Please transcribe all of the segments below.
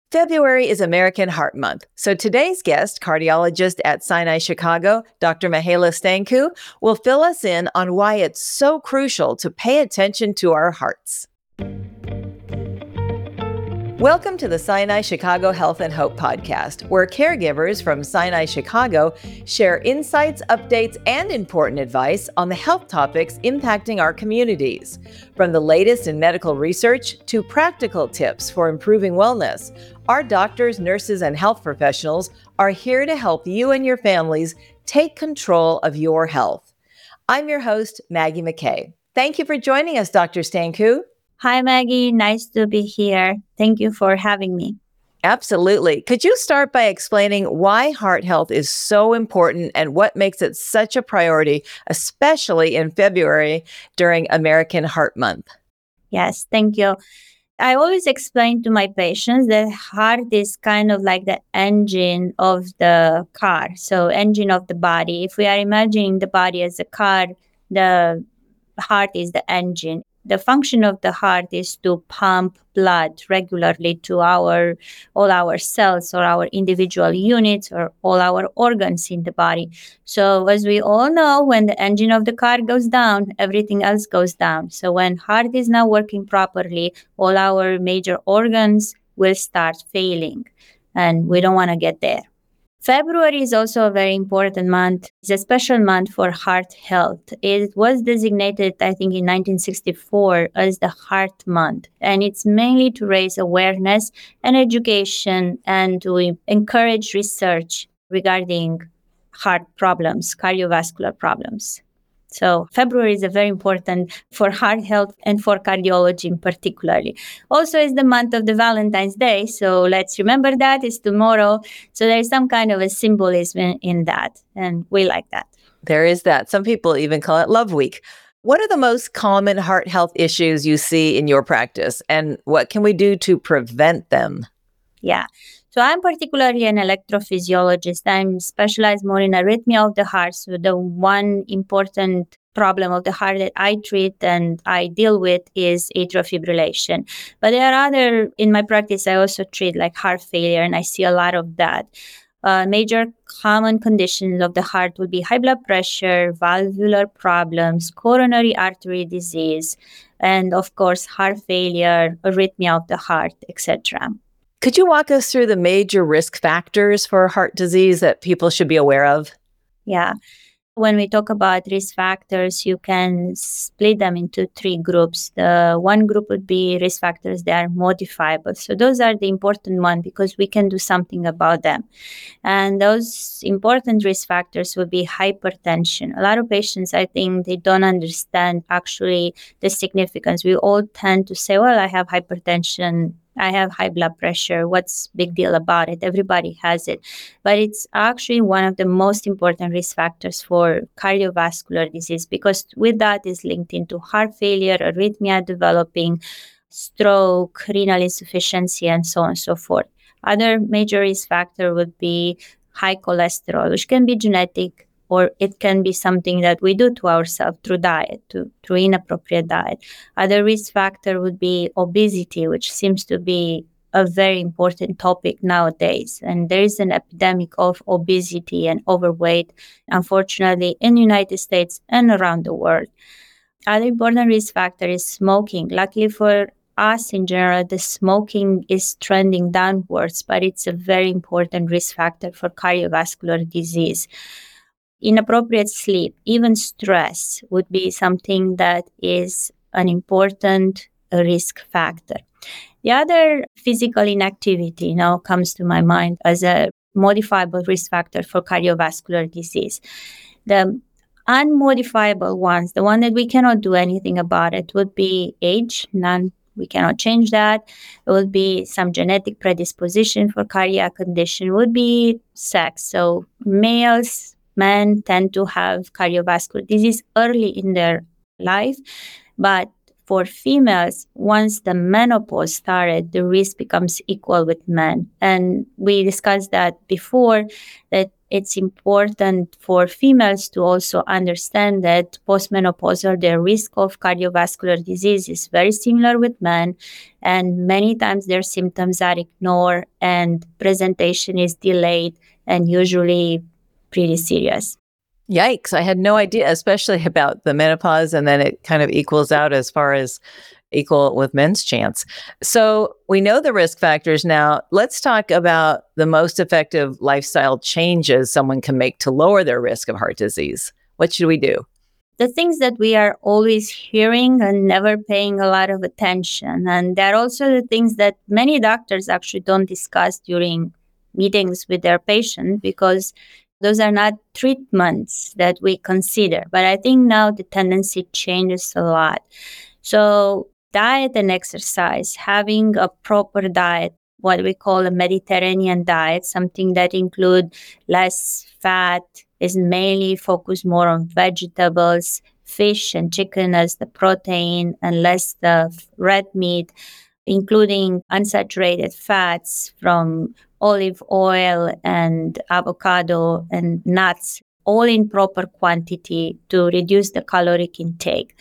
February is American Heart Month, so today's guest, cardiologist at Sinai Chicago, Dr. Mihaela Stancu, will fill us in on why it's so crucial to pay attention to our hearts. Welcome to the Sinai Chicago Health and Hope podcast, where caregivers from Sinai Chicago share insights, updates, and important advice on the health topics impacting our communities. From the latest in medical research to practical tips for improving wellness, our doctors, nurses, and health professionals are here to help you and your families take control of your health. I'm your host, Maggie McKay. Thank you for joining us, Dr. Stancu. Hi, Maggie. Nice to be here. Thank you for having me. Absolutely. Could you start by explaining why heart health is so important and what makes it such a priority, especially in February during American Heart Month? Yes, thank you. I always explain to my patients that heart is kind of like the engine of the car, so engine of the body. If we are imagining the body as a car, the heart is the engine. The function of the heart is to pump blood regularly to all our cells or our individual units or all our organs in the body. So as we all know, when the engine of the car goes down, everything else goes down. So when heart is not working properly, all our major organs will start failing, and we don't want to get there. February is also a very important month. It's a special month for heart health. It was designated, I think, in 1964 as the Heart Month. And it's mainly to raise awareness and education and to encourage research regarding heart problems, cardiovascular problems. So February is very important for heart health and for cardiology particularly. Also, it's the month of the Valentine's Day, so let's remember that it's tomorrow. So there's some kind of a symbolism in that, and we like that. There is that. Some people even call it Love Week. What are the most common heart health issues you see in your practice, and what can we do to prevent them? Yeah. So I'm particularly an electrophysiologist. I'm specialized more in arrhythmia of the heart. So the one important problem of the heart that I treat and I deal with is atrial fibrillation. But there are in my practice, I also treat like heart failure, and I see a lot of that. Major common conditions of the heart would be high blood pressure, valvular problems, coronary artery disease, and of course, heart failure, arrhythmia of the heart, etc. Could you walk us through the major risk factors for heart disease that people should be aware of? Yeah. When we talk about risk factors, you can split them into three groups. The one group would be risk factors that are modifiable. So those are the important ones because we can do something about them. And those important risk factors would be hypertension. A lot of patients, I think, they don't understand actually the significance. We all tend to say, well, I have hypertension, I have high blood pressure. What's big deal about it? Everybody has it. But it's actually one of the most important risk factors for cardiovascular disease because with that is linked into heart failure, arrhythmia developing, stroke, renal insufficiency, and so on and so forth. Other major risk factor would be high cholesterol, which can be genetic, or it can be something that we do to ourselves through diet, through inappropriate diet. Other risk factor would be obesity, which seems to be a very important topic nowadays. And there is an epidemic of obesity and overweight, unfortunately, in the United States and around the world. Other important risk factor is smoking. Luckily for us in general, the smoking is trending downwards, but it's a very important risk factor for cardiovascular disease. Inappropriate sleep, even stress would be something that is an important risk factor. The other physical inactivity now comes to my mind as a modifiable risk factor for cardiovascular disease. The unmodifiable ones, the one that we cannot do anything about it, would be age. We cannot change that. It would be some genetic predisposition for cardiac condition, would be sex. So men tend to have cardiovascular disease early in their life, but for females, once the menopause started, the risk becomes equal with men. And we discussed that before, that it's important for females to also understand that postmenopausal, the risk of cardiovascular disease is very similar with men, and many times their symptoms are ignored and presentation is delayed and usually pretty serious. Yikes. I had no idea, especially about the menopause, and then it kind of equals out as far as equal with men's chance. So we know the risk factors now. Let's talk about the most effective lifestyle changes someone can make to lower their risk of heart disease. What should we do? The things that we are always hearing and never paying a lot of attention. And they're also the things that many doctors actually don't discuss during meetings with their patient, because those are not treatments that we consider. But I think now the tendency changes a lot. So diet and exercise, having a proper diet, what we call a Mediterranean diet, something that include less fat, is mainly focused more on vegetables, fish and chicken as the protein, and less the red meat, including unsaturated fats from olive oil and avocado and nuts, all in proper quantity to reduce the caloric intake.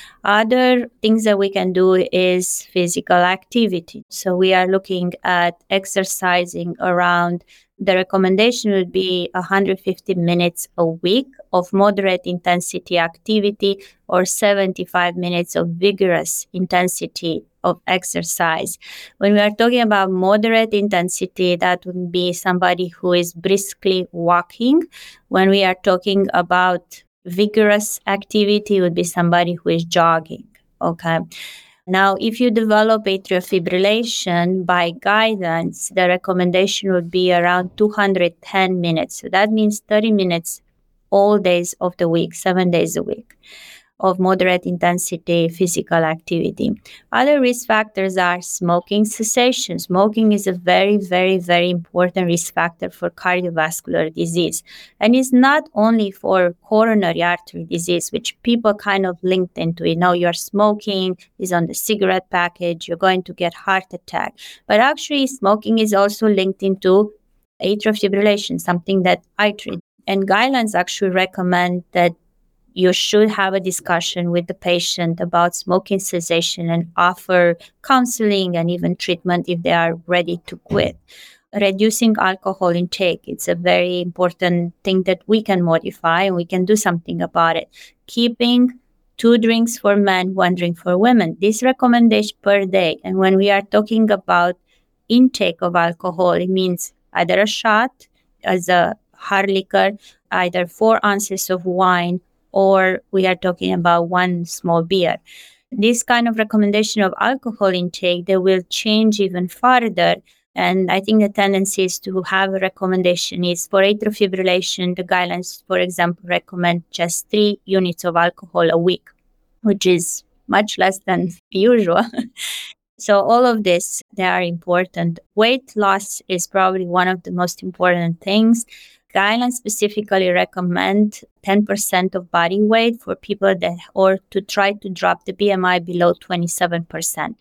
Other things that we can do is physical activity. So we are looking at exercising around, the recommendation would be 150 minutes a week of moderate intensity activity or 75 minutes of vigorous intensity of exercise. When we are talking about moderate intensity, that would be somebody who is briskly walking. When we are talking about vigorous activity, would be somebody who is jogging. Okay. Now, if you develop atrial fibrillation by guidance, the recommendation would be around 210 minutes. So that means 30 minutes all days of the week, 7 days a week of moderate intensity physical activity. Other risk factors are smoking cessation. Smoking is a very, very, very important risk factor for cardiovascular disease. And it's not only for coronary artery disease, which people kind of linked into it. Now you're smoking, is on the cigarette package, you're going to get heart attack. But actually, smoking is also linked into atrial fibrillation, something that I treat. And guidelines actually recommend that you should have a discussion with the patient about smoking cessation and offer counseling and even treatment if they are ready to quit. Reducing alcohol intake, it's a very important thing that we can modify and we can do something about it. Keeping 2 drinks for men, 1 drink for women. This recommendation per day. And when we are talking about intake of alcohol, it means either a shot as a hard liquor, either 4 ounces of wine, or we are talking about 1 small beer. This kind of recommendation of alcohol intake, they will change even further. And I think the tendency is to have a recommendation is for atrial fibrillation, the guidelines, for example, recommend just 3 units of alcohol a week, which is much less than usual. So all of this, they are important. Weight loss is probably one of the most important things. Guidelines specifically recommend 10% of body weight for people that, or to try to drop the BMI below 27%.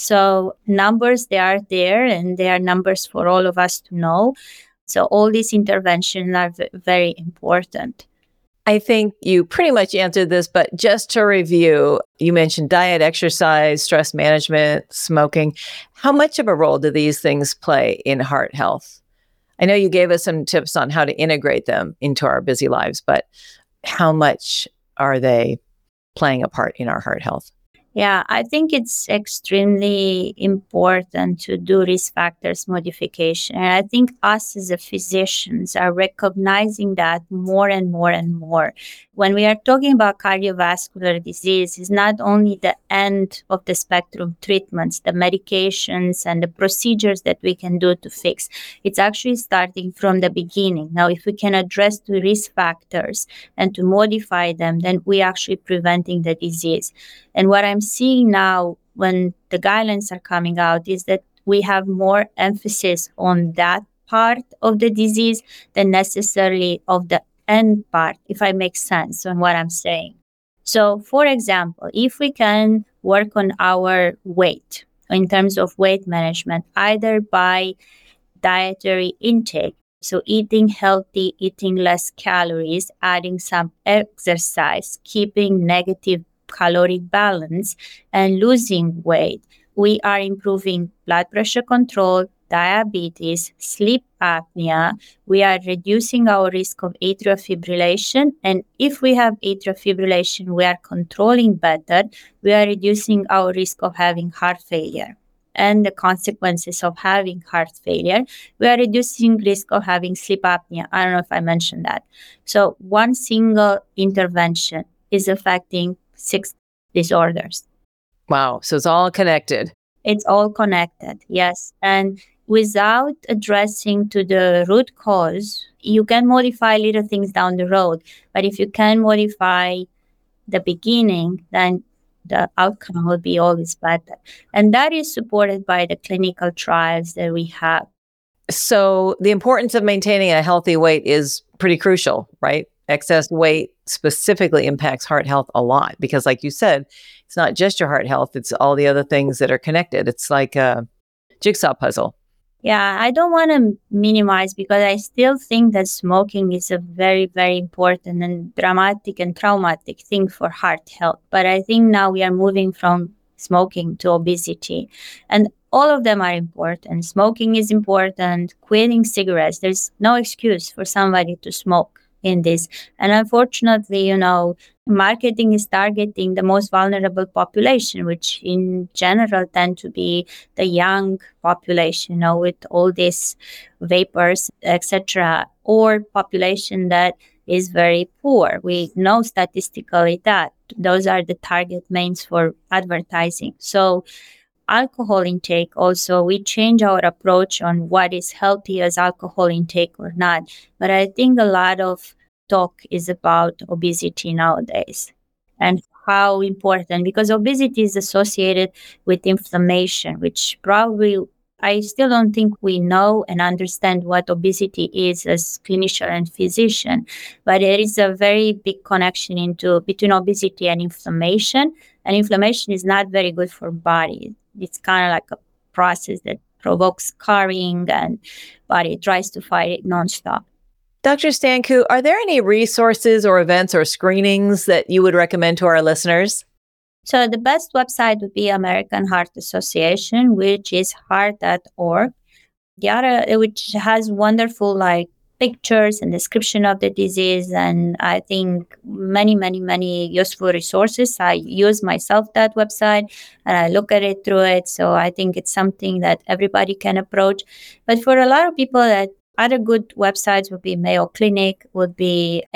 So numbers, they are there, and they are numbers for all of us to know. So all these interventions are very important. I think you pretty much answered this, but just to review, you mentioned diet, exercise, stress management, smoking. How much of a role do these things play in heart health? I know you gave us some tips on how to integrate them into our busy lives, but how much are they playing a part in our heart health? Yeah, I think it's extremely important to do risk factors modification. And I think us as a physicians are recognizing that more and more and more. When we are talking about cardiovascular disease, it's not only the end of the spectrum treatments, the medications and the procedures that we can do to fix. It's actually starting from the beginning. Now, if we can address the risk factors and to modify them, then we're actually preventing the disease. And what I'm seeing now when the guidelines are coming out is that we have more emphasis on that part of the disease than necessarily of the end part, if I make sense on what I'm saying. So, for example, if we can work on our weight in terms of weight management, either by dietary intake, So eating healthy, eating less calories, adding some exercise, keeping negative caloric balance, and losing weight. We are improving blood pressure control, diabetes, sleep apnea. We are reducing our risk of atrial fibrillation. And if we have atrial fibrillation, we are controlling better. We are reducing our risk of having heart failure and the consequences of having heart failure. We are reducing risk of having sleep apnea. I don't know if I mentioned that. So one single intervention is affecting 6 disorders. Wow. So it's all connected. It's all connected, yes. And without addressing to the root cause, you can modify little things down the road. But if you can modify the beginning, then the outcome will be always better. And that is supported by the clinical trials that we have. So the importance of maintaining a healthy weight is pretty crucial, right? Excess weight specifically impacts heart health a lot because, like you said, it's not just your heart health, it's all the other things that are connected. It's like a jigsaw puzzle. Yeah, I don't want to minimize because I still think that smoking is a very, very important and dramatic and traumatic thing for heart health. But I think now we are moving from smoking to obesity. And all of them are important. Smoking is important. Quitting cigarettes, there's no excuse for somebody to smoke in this. And unfortunately, marketing is targeting the most vulnerable population, which in general tend to be the young population, with all these vapors, etc., or population that is very poor. We know statistically that those are the target mains for advertising. So alcohol intake also, we change our approach on what is healthy as alcohol intake or not. But I think a lot of talk is about obesity nowadays and how important, because obesity is associated with inflammation, which probably I still don't think we know and understand what obesity is as clinician and physician, but there is a very big connection between obesity and inflammation is not very good for body. It's kind of like a process that provokes scarring and body tries to fight it nonstop. Dr. Stancu, are there any resources or events or screenings that you would recommend to our listeners? So the best website would be American Heart Association, which is heart.org. The other, which has wonderful pictures and description of the disease, and I think many, many, many useful resources. I use myself that website and I look at it through it. So I think it's something that everybody can approach. But for a lot of people, that other good websites would be Mayo Clinic, would be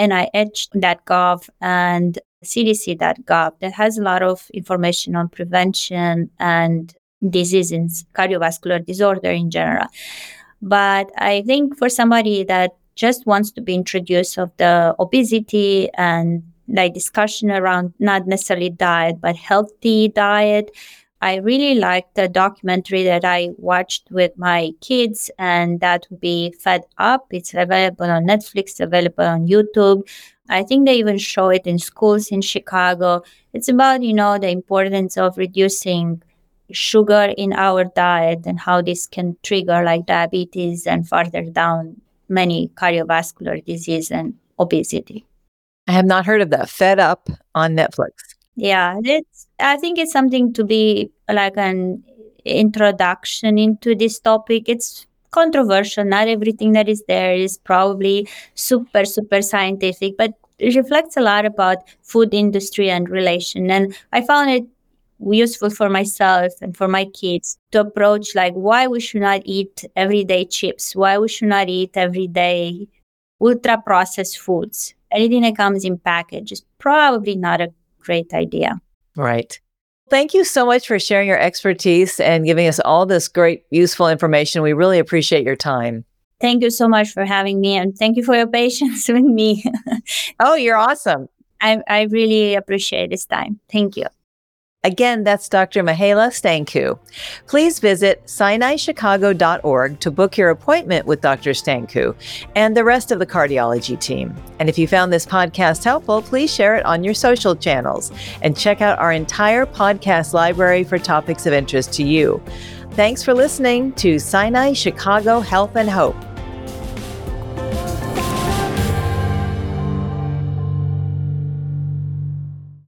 NIH.gov and CDC.gov that has a lot of information on prevention and diseases, cardiovascular disorder in general. But I think for somebody that just wants to be introduced of the obesity and discussion around not necessarily diet, but healthy diet, I really like the documentary that I watched with my kids, and that would be Fed Up. It's available on Netflix, available on YouTube. I think they even show it in schools in Chicago. It's about, the importance of reducing sugar in our diet and how this can trigger diabetes and further down many cardiovascular disease and obesity. I have not heard of that. Fed Up on Netflix. Yeah, I think it's something to be like an introduction into this topic. It's controversial. Not everything that is there is probably super, super scientific, but it reflects a lot about food industry and relation. And I found it useful for myself and for my kids to approach why we should not eat everyday chips, why we should not eat everyday ultra processed foods. Anything that comes in package is probably not a great idea. Right. Thank you so much for sharing your expertise and giving us all this great, useful information. We really appreciate your time. Thank you so much for having me, and thank you for your patience with me. Oh, you're awesome. I really appreciate this time. Thank you. Again, that's Dr. Mihaela Stancu. Please visit SinaiChicago.org to book your appointment with Dr. Stancu and the rest of the cardiology team. And if you found this podcast helpful, please share it on your social channels and check out our entire podcast library for topics of interest to you. Thanks for listening to Sinai Chicago Health and Hope.